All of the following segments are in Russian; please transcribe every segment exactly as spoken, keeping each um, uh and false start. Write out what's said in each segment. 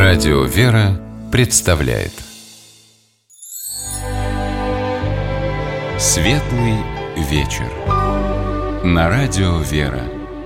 Радио «Вера» представляет Светлый вечер на Радио «Вера».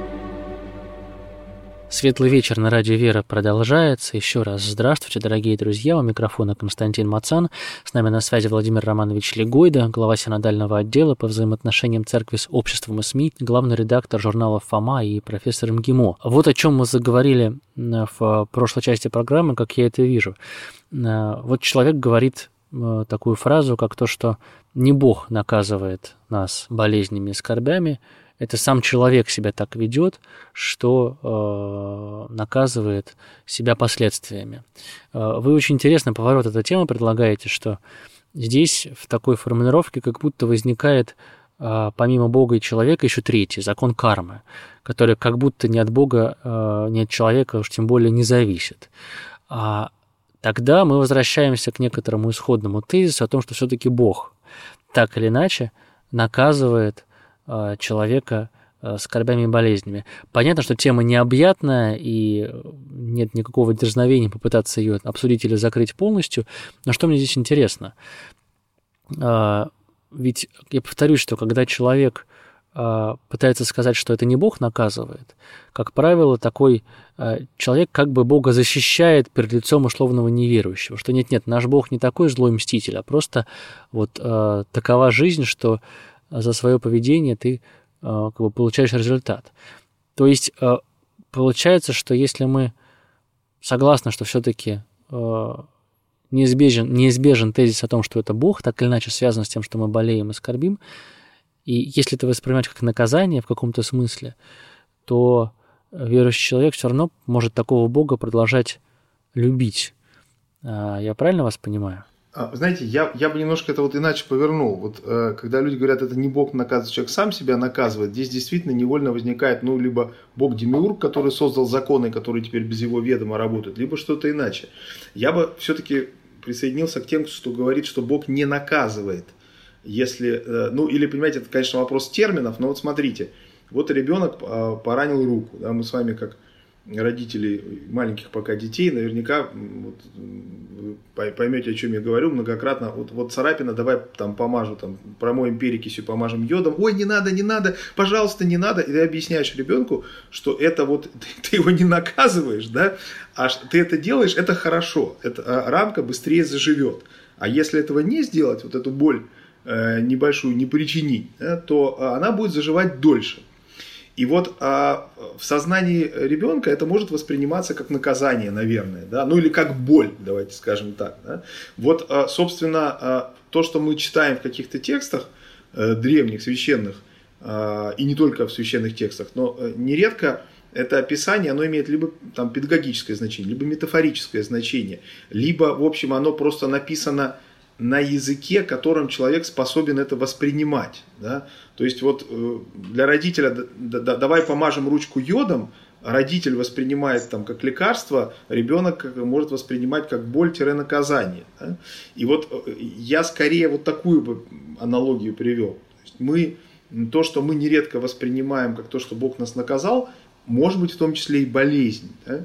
Светлый вечер на Радио «Вера» продолжается. Еще раз здравствуйте, дорогие друзья. У микрофона Константин Мацан. С нами на связи Владимир Романович Легойда, глава синодального отдела по взаимоотношениям церкви с обществом и СМИ, главный редактор журнала «Фома» и профессор МГИМО. Вот о чем мы заговорили в прошлой части программы, как я это вижу. Вот человек говорит такую фразу, как то, что не Бог наказывает нас болезнями и скорбями, это сам человек себя так ведет, что э, наказывает себя последствиями. Э, вы очень интересный поворот этой темы предлагаете, что здесь в такой формулировке как будто возникает э, помимо Бога и человека еще третий, закон кармы, который как будто ни от Бога, э, ни от человека уж тем более не зависит. А тогда мы возвращаемся к некоторому исходному тезису о том, что все-таки Бог так или иначе наказывает человека скорбями и болезнями. Понятно, что тема необъятная, и нет никакого дерзновения попытаться ее обсудить или закрыть полностью, но что мне здесь интересно? Ведь я повторюсь, что когда человек пытается сказать, что это не Бог наказывает, как правило, такой человек как бы Бога защищает перед лицом условного неверующего, что нет-нет, наш Бог не такой злой мститель, а просто вот такова жизнь, что за свое поведение ты как бы получаешь результат. То есть получается, что если мы согласны, что все-таки неизбежен, неизбежен тезис о том, что это Бог, так или иначе связан с тем, что мы болеем и скорбим, и если это воспринимать как наказание в каком-то смысле, то верующий человек все равно может такого Бога продолжать любить. Я правильно вас понимаю? Знаете, я, я бы немножко это вот иначе повернул. Вот э, когда люди говорят, это не Бог наказывает, человек сам себя наказывает, здесь действительно невольно возникает, ну, либо Бог Демиург, который создал законы, которые теперь без его ведома работают, либо что-то иначе. Я бы все-таки присоединился к тем, кто говорит, что Бог не наказывает. Если, э, ну, или, понимаете, это, конечно, вопрос терминов, но вот смотрите, вот ребенок э, поранил руку, да, мы с вами как родители маленьких пока детей, наверняка вот, вы поймете, о чем я говорю, многократно, вот, вот царапина, давай там помажу, там, промоем перекисью, помажем йодом, ой, не надо, не надо, пожалуйста, не надо, и ты объясняешь ребенку, что это вот, ты, ты его не наказываешь, да, а ты это делаешь, это хорошо, эта ранка быстрее заживет, а если этого не сделать, вот эту боль э, небольшую не причинить, да, то она будет заживать дольше. И вот а, в сознании ребенка это может восприниматься как наказание, наверное, да? Ну или как боль, давайте скажем так. Да? Вот, а, собственно, а, то, что мы читаем в каких-то текстах а, древних, священных, а, и не только в священных текстах, но а, нередко это описание, оно имеет либо там, педагогическое значение, либо метафорическое значение, либо, в общем, оно просто написано на языке, которым человек способен это воспринимать. Да? То есть вот для родителя давай помажем ручку йодом, родитель воспринимает там как лекарство, ребенок может воспринимать как боль-наказание. Да? И вот я скорее вот такую бы аналогию привел. То есть мы, то, что мы нередко воспринимаем как то, что Бог нас наказал, может быть в том числе и болезнь. Да?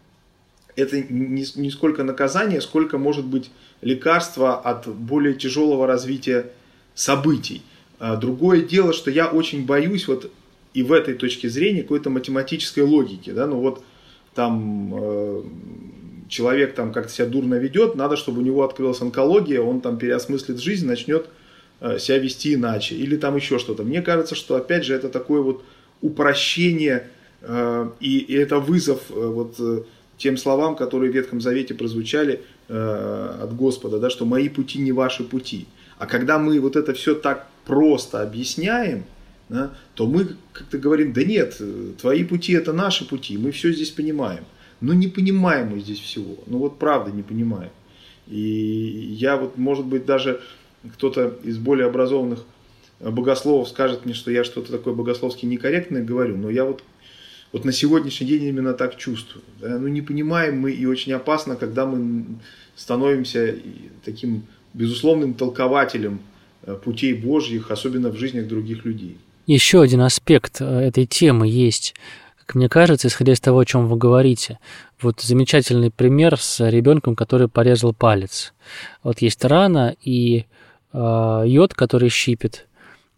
Это не, не сколько наказание, сколько может быть лекарство от более тяжелого развития событий. Другое дело, что я очень боюсь вот и в этой точке зрения какой-то математической логики. Да? Ну вот там э, человек там как-то себя дурно ведет, надо, чтобы у него открылась онкология, он там переосмыслит жизнь, начнет э, себя вести иначе. Или там еще что-то. Мне кажется, что опять же это такое вот упрощение э, и, и это вызов э, вот, э, тем словам, которые в Ветхом Завете прозвучали э, от Господа, да, что мои пути не ваши пути. А когда мы вот это все так просто объясняем, да, то мы как-то говорим, да нет, твои пути это наши пути, мы все здесь понимаем. Но не понимаем мы здесь всего, ну вот правда не понимаем. И я вот, может быть, даже кто-то из более образованных богословов скажет мне, что я что-то такое богословски некорректное говорю, но я вот Вот на сегодняшний день именно так чувствую. Да? Ну, не понимаем мы, и очень опасно, когда мы становимся таким безусловным толкователем путей Божьих, особенно в жизнях других людей. Еще один аспект этой темы есть, Как мне кажется, исходя из того, о чем вы говорите, вот замечательный пример с ребенком, который порезал палец. Вот есть рана, и э, йод, который щипет,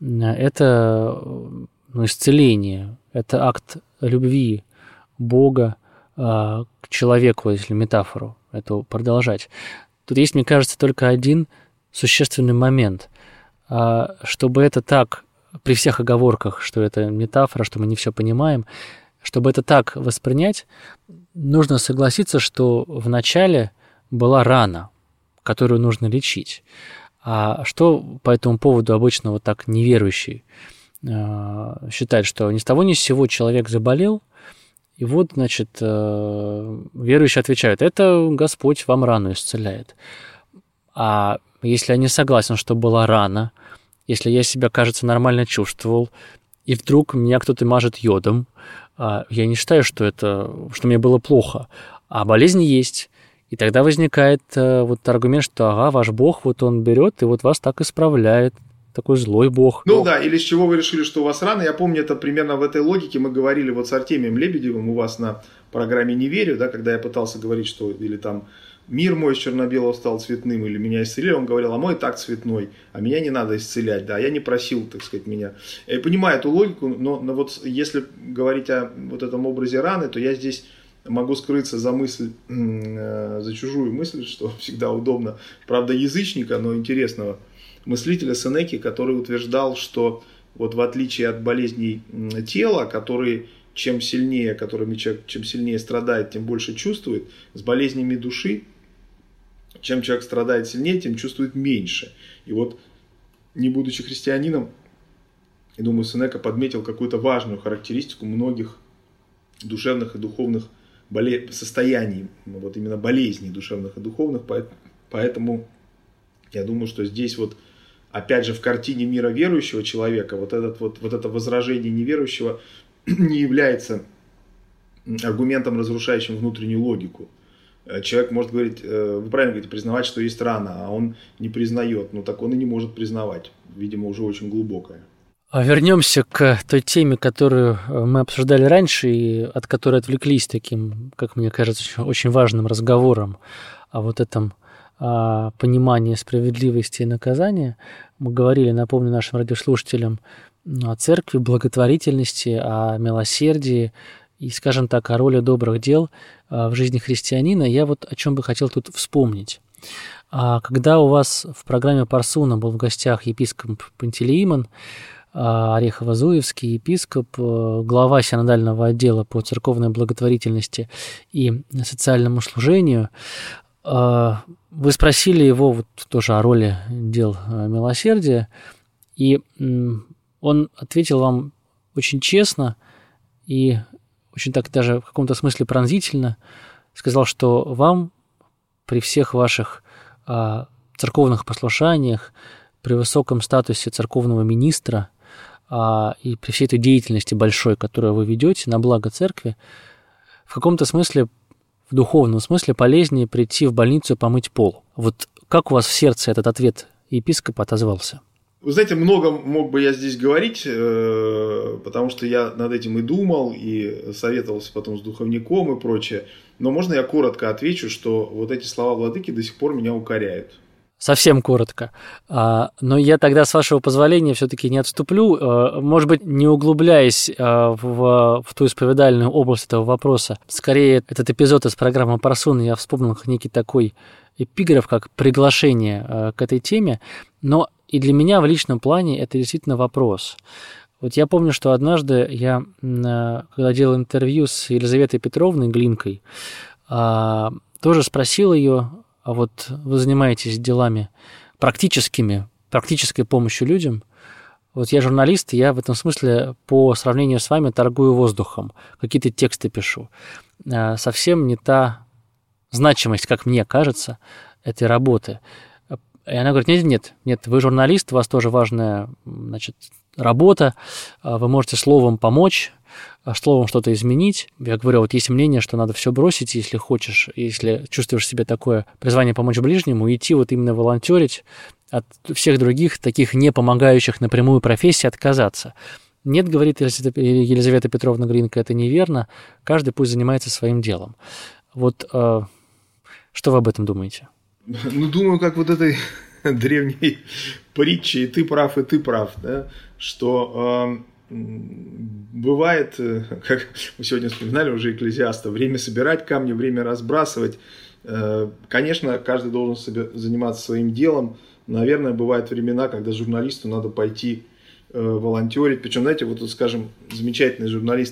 это ну, исцеление, это акт любви Бога э, к человеку, если метафору эту продолжать. Тут есть, мне кажется, только один существенный момент. Э, чтобы это так, при всех оговорках, что это метафора, что мы не все понимаем, чтобы это так воспринять, нужно согласиться, что вначале была рана, которую нужно лечить. А что по этому поводу обычно вот так неверующий э, считает, что ни с того ни с сего человек заболел, и вот, значит, э, верующие отвечают, это Господь вам рану исцеляет. А если я не согласен, что была рана, если я себя, кажется, нормально чувствовал, и вдруг меня кто-то мажет йодом, я не считаю, что это, что мне было плохо, а болезнь есть. И тогда возникает вот аргумент, что ага, ваш Бог, вот он берет и вот вас так исправляет. Такой злой Бог. Ну да, или с чего вы решили, что у вас рано. Я помню, это примерно в этой логике мы говорили вот с Артемием Лебедевым у вас на программе «Не верю», да, когда я пытался говорить, что или там мир мой из черно-белого стал цветным, или меня исцелили, он говорил, а мой так цветной, а меня не надо исцелять, да, я не просил, так сказать, меня. Я понимаю эту логику, но, но вот если говорить о вот этом образе раны, то я здесь могу скрыться за мысль, за чужую мысль, что всегда удобно, правда, язычника, но интересного мыслителя Сенеки, который утверждал, что вот в отличие от болезней тела, которые чем сильнее, которыми человек, чем сильнее страдает, тем больше чувствует, с болезнями души, чем человек страдает сильнее, тем чувствует меньше. И вот, не будучи христианином, я думаю, Сенека подметил какую-то важную характеристику многих душевных и духовных боле... состояний, вот именно болезней душевных и духовных. Поэтому я думаю, что здесь вот, опять же, в картине мира верующего человека, вот, этот вот, вот это возражение неверующего не является аргументом, разрушающим внутреннюю логику. Человек может говорить, вы правильно говорите, признавать, что есть рана, а он не признает. Ну так он и не может признавать. Видимо, уже очень глубокое. Вернемся к той теме, которую мы обсуждали раньше, и от которой отвлеклись таким, как мне кажется, очень важным разговором о вот этом о понимании справедливости и наказания. Мы говорили, напомню нашим радиослушателям, о церкви, благотворительности, о милосердии и, скажем так, о роли добрых дел в жизни христианина. Я вот о чем бы хотел тут вспомнить. Когда у вас в программе Парсуна был в гостях епископ Пантелеимон, Орехово-Зуевский епископ, глава синодального отдела по церковной благотворительности и социальному служению, вы спросили его вот тоже о роли дел милосердия, и он ответил вам очень честно и очень так даже в каком-то смысле пронзительно, сказал, что вам при всех ваших а, церковных послушаниях, при высоком статусе церковного министра а, и при всей этой деятельности большой, которую вы ведете на благо церкви, в каком-то смысле, в духовном смысле, полезнее прийти в больницу и помыть пол. Вот как у вас в сердце этот ответ епископа отозвался? Вы знаете, много мог бы я здесь говорить, потому что я над этим и думал, и советовался потом с духовником и прочее. Но можно я коротко отвечу, что вот эти слова владыки до сих пор меня укоряют. Совсем коротко. Но я тогда, с вашего позволения, все-таки не отступлю. Может быть, не углубляясь в, в ту исповедальную область этого вопроса. Скорее, этот эпизод из программы Парсуна я вспомнил как некий такой эпиграф, как приглашение к этой теме. Но и для меня в личном плане это действительно вопрос. Вот я помню, что однажды я, когда делал интервью с Елизаветой Петровной Глинкой, тоже спросил ее, а вот вы занимаетесь делами практическими, практической помощью людям. Вот я журналист, я в этом смысле по сравнению с вами торгую воздухом, какие-то тексты пишу. Совсем не та значимость, как мне кажется, этой работы. И она говорит, нет, нет, нет, вы журналист, у вас тоже важная, значит, работа, вы можете словом помочь, словом что-то изменить. Я говорю, вот есть мнение, что надо все бросить, если хочешь, если чувствуешь в себе такое призвание помочь ближнему, идти вот именно волонтерить, от всех других таких не помогающих напрямую профессий отказаться. Нет, говорит Елизавета Петровна Глинка, это неверно, каждый пусть занимается своим делом. Вот э, что вы об этом думаете? Ну, думаю, как вот этой древней притчи, и ты прав, и ты прав, да, что э, бывает, как мы сегодня вспоминали уже Экклезиаста, время собирать камни, время разбрасывать. Э, конечно, каждый должен себе заниматься своим делом. Наверное, бывают времена, когда журналисту надо пойти э, волонтерить. Причем, знаете, вот, вот, скажем, замечательный журналист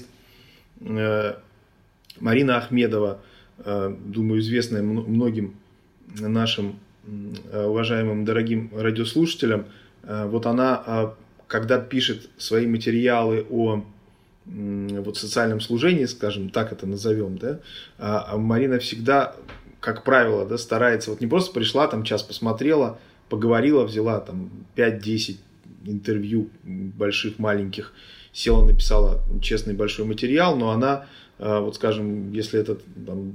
э, Марина Ахмедова, э, думаю, известная многим нашим уважаемым дорогим радиослушателям, вот она, когда пишет свои материалы о вот, социальном служении, скажем, так это назовем, да, Марина всегда, как правило, да, старается, вот не просто пришла, там час посмотрела, поговорила, взяла там пять-десять интервью больших, маленьких, села, написала честный большой материал, но она, вот скажем, если этот там,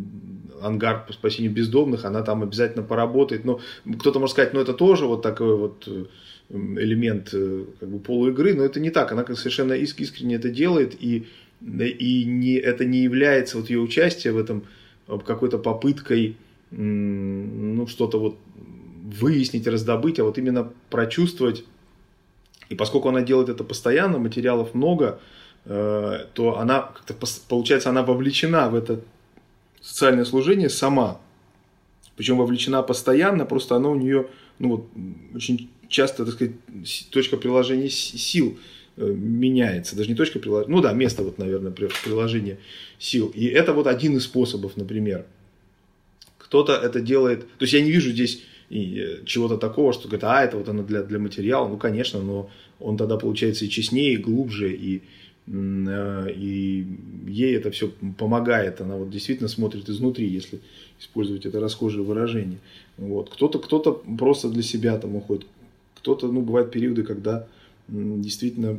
ангар по спасению бездомных, она там обязательно поработает. Но кто-то может сказать, ну это тоже вот такой вот элемент как бы полуигры, но это не так. Она совершенно искренне это делает, и, и не, это не является вот ее участие в этом какой-то попыткой ну, что-то вот выяснить, раздобыть, а вот именно прочувствовать. И поскольку она делает это постоянно, материалов много, то она как-то, получается, она вовлечена в это социальное служение сама. Причем вовлечена постоянно, просто оно у нее ну, вот, очень часто, так сказать, точка приложения сил меняется. Даже не точка приложения, ну да, место, вот, наверное, приложения сил. И это вот один из способов, например. Кто-то это делает, то есть я не вижу здесь чего-то такого, что говорит, а это вот оно для, для материала. Ну, конечно, но он тогда получается и честнее, и глубже, и и ей это все помогает, она вот действительно смотрит изнутри, если использовать это расхожее выражение. Вот. Кто-то, кто-то просто для себя там уходит, кто-то, ну, бывают периоды, когда действительно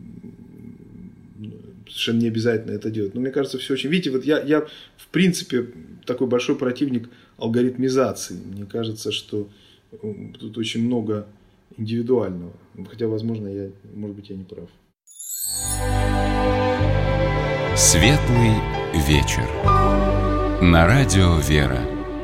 совершенно не обязательно это делать. Но мне кажется, все очень... Видите, вот я, я в принципе такой большой противник алгоритмизации. Мне кажется, что тут очень много индивидуального. Хотя, возможно, я, может быть, я не прав. Светлый вечер. На радио «Вера».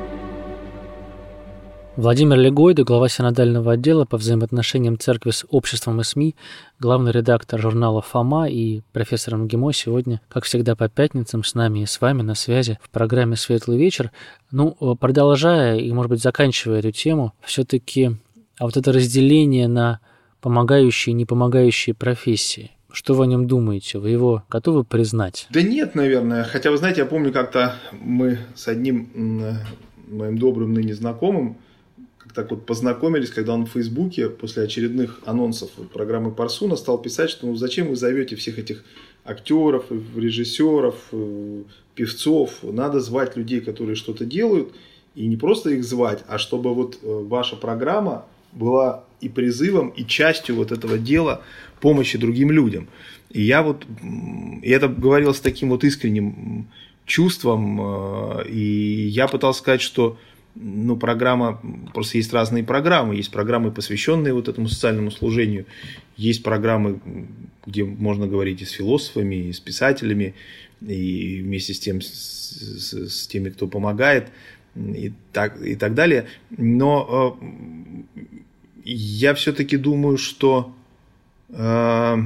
Владимир Легойда, глава синодального отдела по взаимоотношениям церкви с обществом и СМИ, главный редактор журнала «Фома» и профессор МГИМО сегодня, как всегда, по пятницам с нами и с вами на связи в программе «Светлый вечер». Ну, продолжая и, может быть, заканчивая эту тему, все-таки а вот это разделение на помогающие и непомогающие профессии, что вы о нем думаете? Вы его готовы признать? Да нет, наверное. Хотя, вы знаете, я помню, как-то мы с одним моим добрым ныне знакомым так вот познакомились, когда он в Фейсбуке после очередных анонсов программы Парсуна стал писать, что ну зачем вы зовете всех этих актеров, режиссеров, певцов, надо звать людей, которые что-то делают, и не просто их звать, а чтобы вот ваша программа была и призывом, и частью вот этого дела помощи другим людям. И я вот, и это говорил с таким вот искренним чувством, и я пытался сказать, что ну, программа, просто есть разные программы, есть программы, посвященные вот этому социальному служению, есть программы, где можно говорить и с философами, и с писателями, и вместе с тем, с, с, с теми, кто помогает, и так, и так далее. Но э, я все-таки думаю, что, э,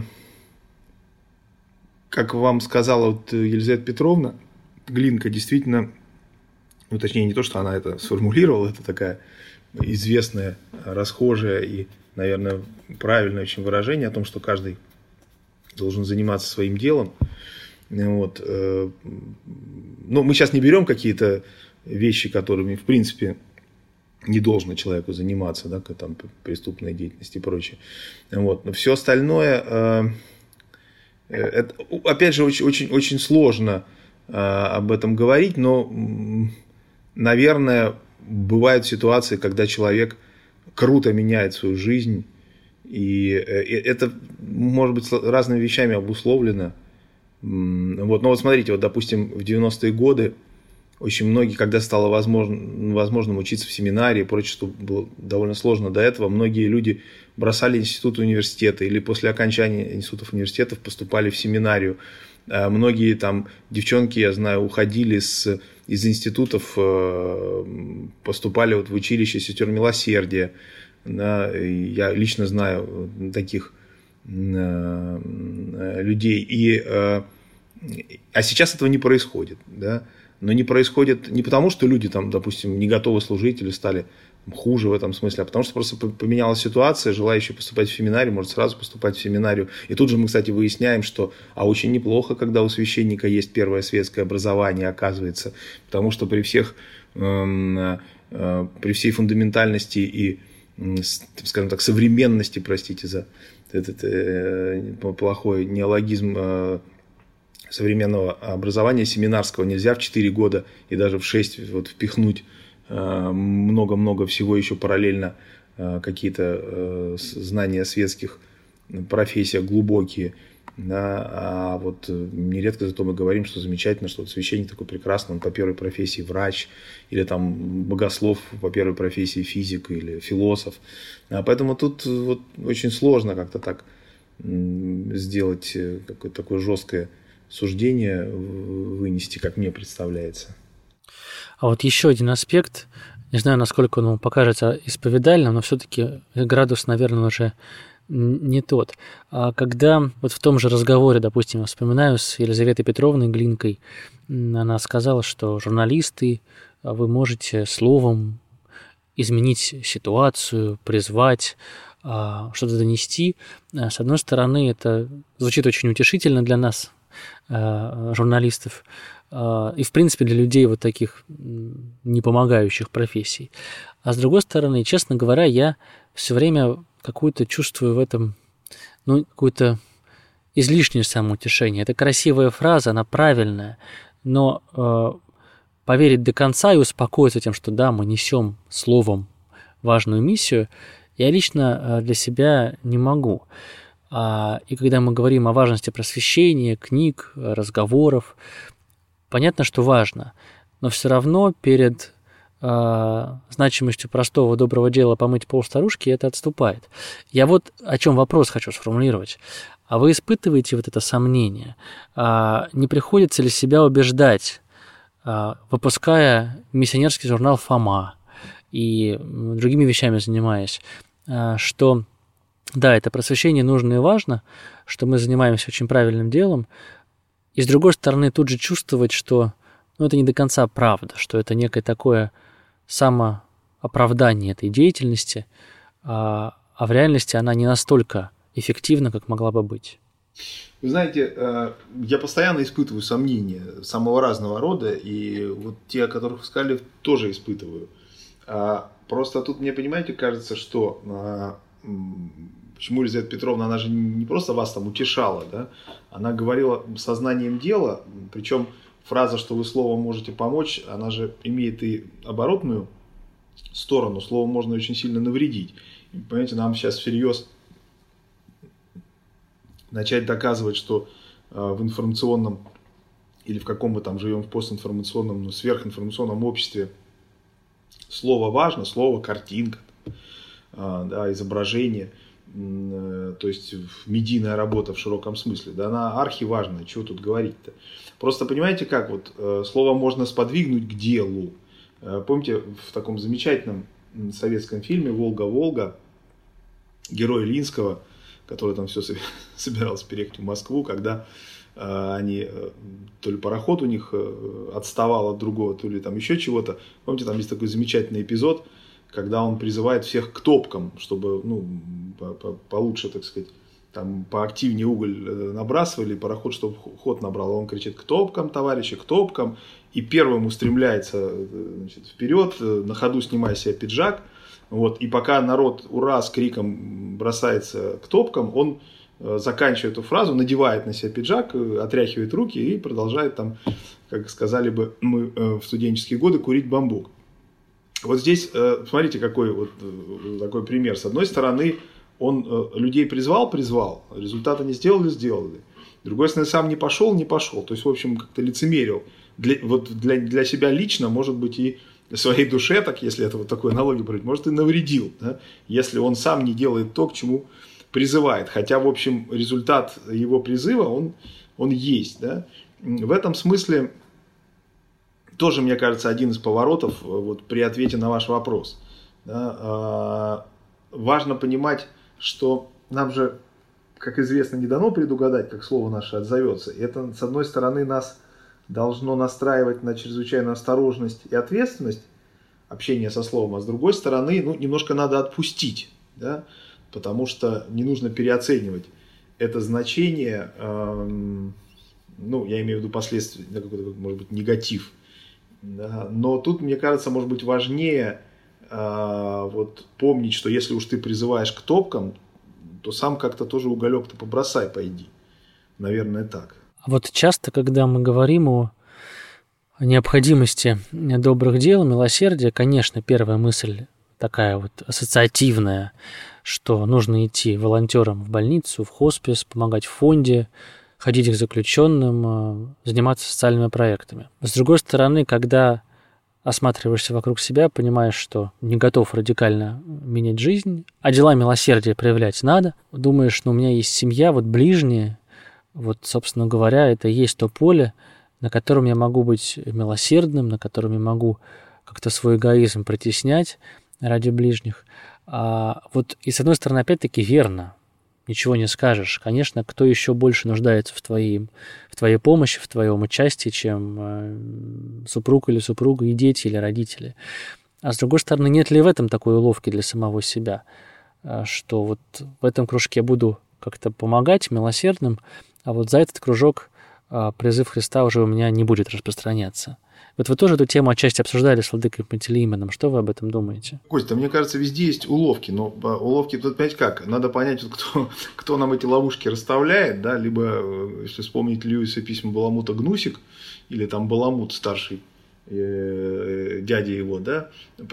как вам сказала вот Елизавета Петровна Глинка, действительно, ну, точнее, не то, что она это сформулировала, это такая известная, расхожая и, наверное, правильное очень выражение о том, что каждый должен заниматься своим делом. Вот. Но мы сейчас не берем какие-то вещи, которыми, в принципе, не должно человеку заниматься, да, там, преступной деятельности и прочее. Вот. Но все остальное, это, опять же, очень, очень, очень сложно об этом говорить, но... Наверное, бывают ситуации, когда человек круто меняет свою жизнь, и это может быть разными вещами обусловлено. Вот. Но вот смотрите, вот, допустим, в девяностые годы очень многие, когда стало возможно, возможным учиться в семинарии и прочее, что было довольно сложно до этого, многие люди бросали институты, университеты или после окончания институтов, университетов поступали в семинарию. Многие там девчонки, я знаю, уходили с, из институтов, поступали вот в училище сестер милосердия. Да, я лично знаю таких людей. И, а сейчас этого не происходит. Да? Но не происходит не потому, что люди, там, допустим, не готовы служить или стали хуже в этом смысле, а потому что просто поменялась ситуация, желающий поступать в семинарию может сразу поступать в семинарию. И тут же мы, кстати, выясняем, что а очень неплохо, когда у священника есть первое светское образование, оказывается, потому что при всех, э, э, при всей фундаментальности и, э, скажем так, современности, простите за этот э, плохой неологизм, э, современного образования семинарского нельзя в четыре года и даже в шесть вот впихнуть много-много всего еще параллельно, какие-то знания о светских профессиях глубокие. Да, а вот нередко зато мы говорим, что замечательно, что вот священник такой прекрасный, он по первой профессии врач, или там богослов по первой профессии физик или философ. А поэтому тут вот очень сложно как-то так сделать какое-то такое жесткое суждение, вынести, как мне представляется. А вот еще один аспект, не знаю, насколько он вам покажется исповедальным, но все-таки градус, наверное, уже не тот. А когда вот в том же разговоре, допустим, я вспоминаю с Елизаветой Петровной Глинкой, она сказала, что журналисты, вы можете словом изменить ситуацию, призвать, что-то донести. С одной стороны, это звучит очень утешительно для нас, журналистов, и, в принципе, для людей вот таких не помогающих профессий. А с другой стороны, честно говоря, я все время какую-то чувствую в этом, ну, какое-то излишнее самоутешение. Это красивая фраза, она правильная, но э, поверить до конца и успокоиться тем, что да, мы несем словом важную миссию, я лично для себя не могу. А, и когда мы говорим о важности просвещения, книг, разговоров, понятно, что важно, но все равно перед э, значимостью простого доброго дела помыть пол старушки это отступает. Я вот о чем вопрос хочу сформулировать. А вы испытываете вот это сомнение? А не приходится ли себя убеждать, а, выпуская миссионерский журнал «Фома» и другими вещами занимаясь, а, что да, это просвещение нужно и важно, что мы занимаемся очень правильным делом, и с другой стороны тут же чувствовать, что ну, это не до конца правда, что это некое такое самооправдание этой деятельности, а, а в реальности она не настолько эффективна, как могла бы быть. Вы знаете, я постоянно испытываю сомнения самого разного рода, и вот те, о которых вы сказали, тоже испытываю. Просто тут мне, понимаете, кажется, что почему Елизавета Петровна, она же не просто вас там утешала, да? Она говорила сознанием дела, причем фраза, что вы словом можете помочь, она же имеет и оборотную сторону, словом можно очень сильно навредить. И, понимаете, нам сейчас всерьез начать доказывать, что в информационном или в каком мы там живем, в постинформационном, ну, сверхинформационном обществе слово важно, слово картинка, да, изображение, то есть медийная работа в широком смысле, да, она архиважная, чего тут говорить-то. Просто понимаете как, вот слово можно сподвигнуть к делу. Помните, в таком замечательном советском фильме «Волга-Волга» герой Ильинского, который там все собирался переехать в Москву, когда э, они, э, то ли пароход у них э, отставал от другого, то ли там еще чего-то. Помните, там есть такой замечательный эпизод, когда он призывает всех к топкам, чтобы, ну, получше, так сказать, там поактивнее уголь набрасывали, пароход, чтобы ход набрал. А он кричит: к топкам, товарищи, к топкам. И первым устремляется, значит, вперед, на ходу снимая себе пиджак. Вот, и пока народ «Ура!» с криком бросается к топкам, он, заканчивая эту фразу, надевает на себя пиджак, отряхивает руки и продолжает там, как сказали бы мы в студенческие годы, курить бамбук. Вот здесь, смотрите, какой вот такой пример. С одной стороны, он людей призвал, призвал, результата не сделали, сделали. С другой стороны, сам не пошел, не пошел. То есть, в общем, как-то лицемерил. Для, вот для, для себя лично, может быть, и своей душе, так, если это вот такой аналогию брать, может, и навредил, да? Если он сам не делает то, к чему призывает. Хотя, в общем, результат его призыва, он, он есть. Да? В этом смысле тоже, мне кажется, один из поворотов вот, при ответе на ваш вопрос. Да? Важно понимать, что нам же, как известно, не дано предугадать, как слово наше отзовется. Это, с одной стороны, нас должно настраивать на чрезвычайную осторожность и ответственность общения со словом, а с другой стороны, ну, немножко надо отпустить, да? Потому что не нужно переоценивать это значение, эм, ну, я имею в виду последствия, какой-то, может быть, негатив. Да? Но тут, мне кажется, может быть важнее э, вот, помнить, что если уж ты призываешь к топкам, то сам как-то тоже уголек-то побросай, пойди. Наверное, так. А вот часто, когда мы говорим о необходимости добрых дел, милосердия, конечно, первая мысль такая вот ассоциативная, что нужно идти волонтером в больницу, в хоспис, помогать в фонде, ходить к заключенным, заниматься социальными проектами. С другой стороны, когда осматриваешься вокруг себя, понимаешь, что не готов радикально менять жизнь, а дела милосердия проявлять надо, думаешь, ну, у меня есть семья, вот ближние, вот, собственно говоря, это и есть то поле, на котором я могу быть милосердным, на котором я могу как-то свой эгоизм притеснять ради ближних. А вот и с одной стороны, опять-таки, верно, ничего не скажешь. Конечно, кто еще больше нуждается в твоей, в твоей помощи, в твоем участии, чем супруг или супруга, и дети, или родители. А с другой стороны, нет ли в этом такой уловки для самого себя, что вот в этом кружке буду как-то помогать милосердным, а вот за этот кружок призыв Христа уже у меня не будет распространяться. Вот вы тоже эту тему отчасти обсуждали с владыкой Пантелеимоном. Что вы об этом думаете? Костя, мне кажется, везде есть уловки. Но уловки тут, понимаете, как? Надо понять, кто, кто нам эти ловушки расставляет. Да? Либо, если вспомнить Льюиса письма Баламута Гнусик, или там Баламут старший, э, дядя его, да?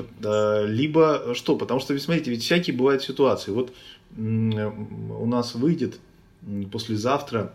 Либо что? Потому что, смотрите, ведь всякие бывают ситуации. Вот у нас выйдет послезавтра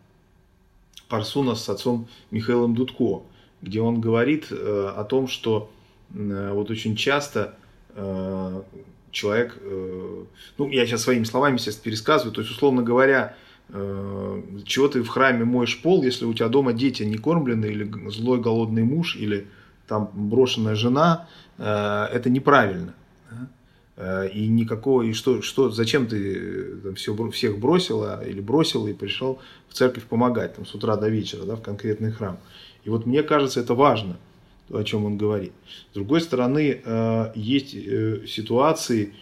Парсуна с отцом Михаилом Дудко, где он говорит э, о том, что э, вот очень часто э, человек, э, ну, я сейчас своими словами, естественно, пересказываю, то есть, условно говоря, э, чего ты в храме моешь пол, если у тебя дома дети не кормлены, или злой голодный муж, или там брошенная жена, э, это неправильно. И никакого, и что, что, зачем ты там, все, всех бросила или бросил и пришел в церковь помогать там, с утра до вечера, да, в конкретный храм. И вот мне кажется, это важно, то, о чем он говорит. С другой стороны, есть ситуации,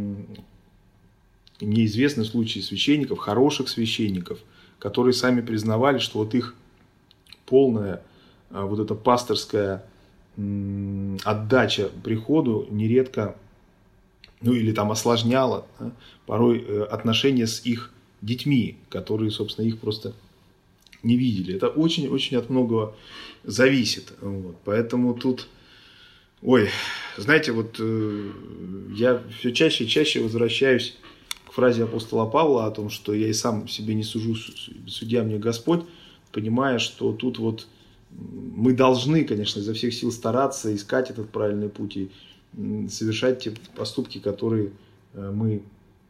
мне известны случаи священников, хороших священников, которые сами признавали, что вот их полная вот эта пасторская отдача приходу нередко, ну или там осложняло, да, порой э, отношения с их детьми, которые, собственно, их просто не видели. Это очень-очень от многого зависит. Вот. Поэтому тут, ой, знаете, вот э, я все чаще и чаще возвращаюсь к фразе апостола Павла о том, что я и сам себе не сужу, судья мне Господь, понимая, что тут вот мы должны, конечно, изо всех сил стараться искать этот правильный путь и совершать те поступки, которые мы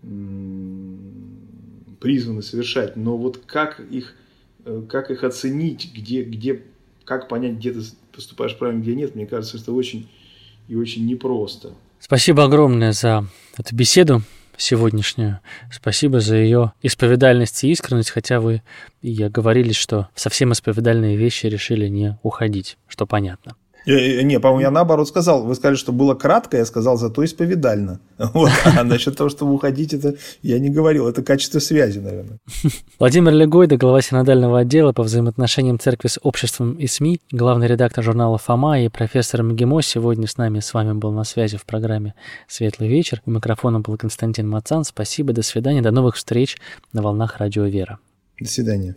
призваны совершать. Но вот как их, как их оценить, где, где, как понять, где ты поступаешь правильно, где нет, мне кажется, это очень и очень непросто. Спасибо огромное за эту беседу сегодняшнюю. Спасибо за ее исповедальность и искренность, хотя вы и я говорили, что в совсем исповедальные вещи решили не уходить, что понятно. Не, по-моему, я наоборот сказал. Вы сказали, что было кратко, я сказал, зато исповедально. Вот. А насчет того, чтобы уходить, это я не говорил. Это качество связи, наверное. Владимир Легойда, глава синодального отдела по взаимоотношениям церкви с обществом и СМИ, главный редактор журнала «Фома» и профессор МГИМО сегодня с нами, с вами был на связи в программе «Светлый вечер». У микрофона был Константин Мацан. Спасибо, до свидания, до новых встреч на волнах Радио Вера. До свидания.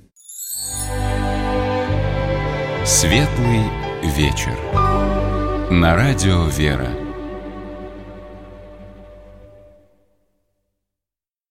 Светлый вечер. На радио «Вера».